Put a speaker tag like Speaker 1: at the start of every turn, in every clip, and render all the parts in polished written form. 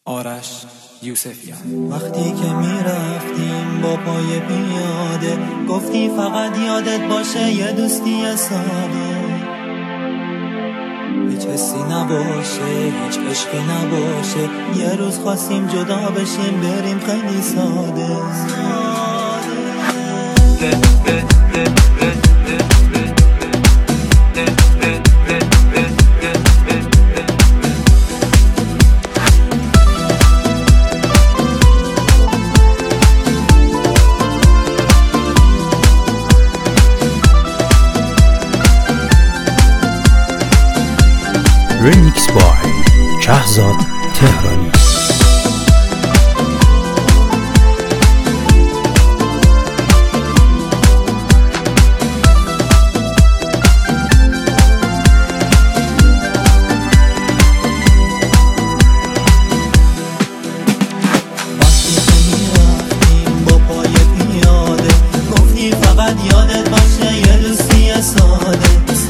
Speaker 1: آرش یوسفیان.
Speaker 2: وقتی که میرفتیم با پای پیاده، گفتی فقط یادت باشه یه دوستی ساده، هیچ حسی نباشه، هیچ عشقی نباشه. یه روز خواستیم جدا بشیم بریم خیلی ساده.
Speaker 3: ریمیکس بای شهزاد تهرانی.
Speaker 2: یادت باشه یه دوستی ساده،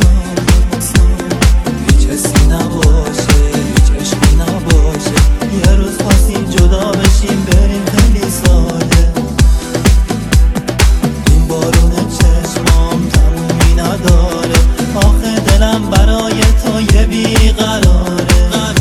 Speaker 2: هیچ حسی نباشه، هیچ عشقی نباشه. یه روز خواستیم جدا بشیم بریم خیلی ساده. این بارون چشمام تمومی نداره، آخه دلم برای تو یه بیقراره.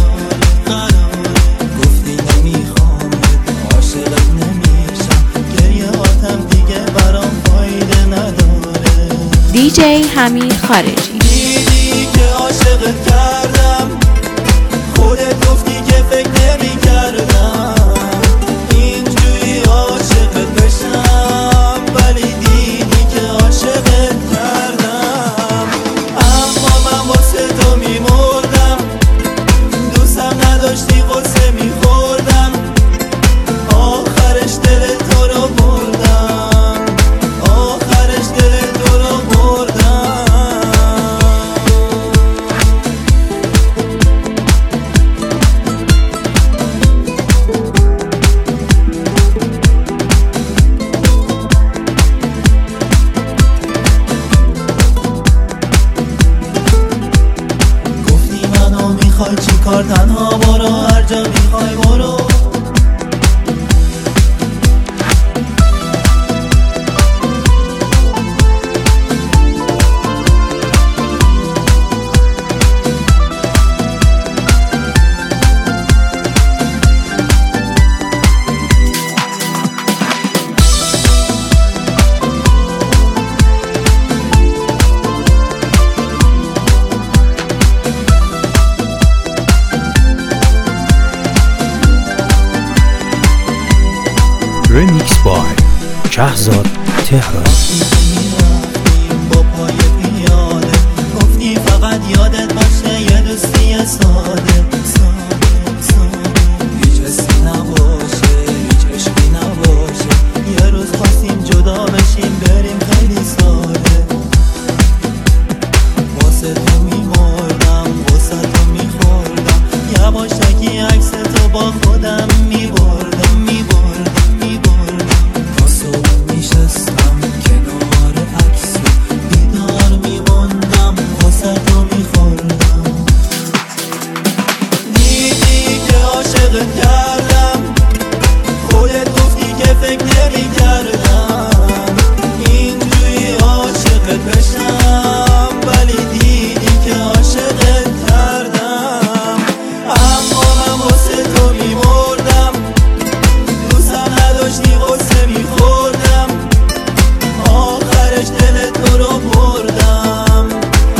Speaker 2: گفتی نمیخوامت، عاشقت نمیشم، گریه هاتم دیگه برام فایده نداره.
Speaker 4: دیجی حمید خارجی.
Speaker 2: دیدی که عاشقت کردم، خودت گفتی که فکر نمی کردم اینجوری عاشقت بشم، ولی دیدی که عاشقت کردم. اما من واسه تو میمردم، دوستم نداشتی قصه میخوردم، آخرش دل تو رو بردم، آخرش دل تو رو بردم. گفتی منو میخوای چی کار، تنها برو هر جا میخوای برو.
Speaker 3: ریمیکس بای شهزاد تهرانی.
Speaker 2: با پای پیاده، گفتی فقط یادت باشه یه دوستی ساده، هیچ حسی نباشه، هیچ عشقی نباشه. یه روز خواستیم جدا بشیم بریم خیلی ساده. واسه تو میمردم، واسه تو میخوردم، یواشکی عکس تو با خودم میبردم. کردم خودت گفتی که فکر نمی کردم اینجوری عاشقت بشم، ولی دیدی که عاشقت کردم. اما من واسه تو میمردم، دوستم نداشتی قصه میخوردم، آخرش دل تو رو بردم،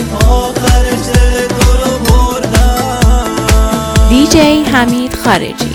Speaker 2: آخرش دل تو رو بردم.
Speaker 4: دیجی حمید خارجی.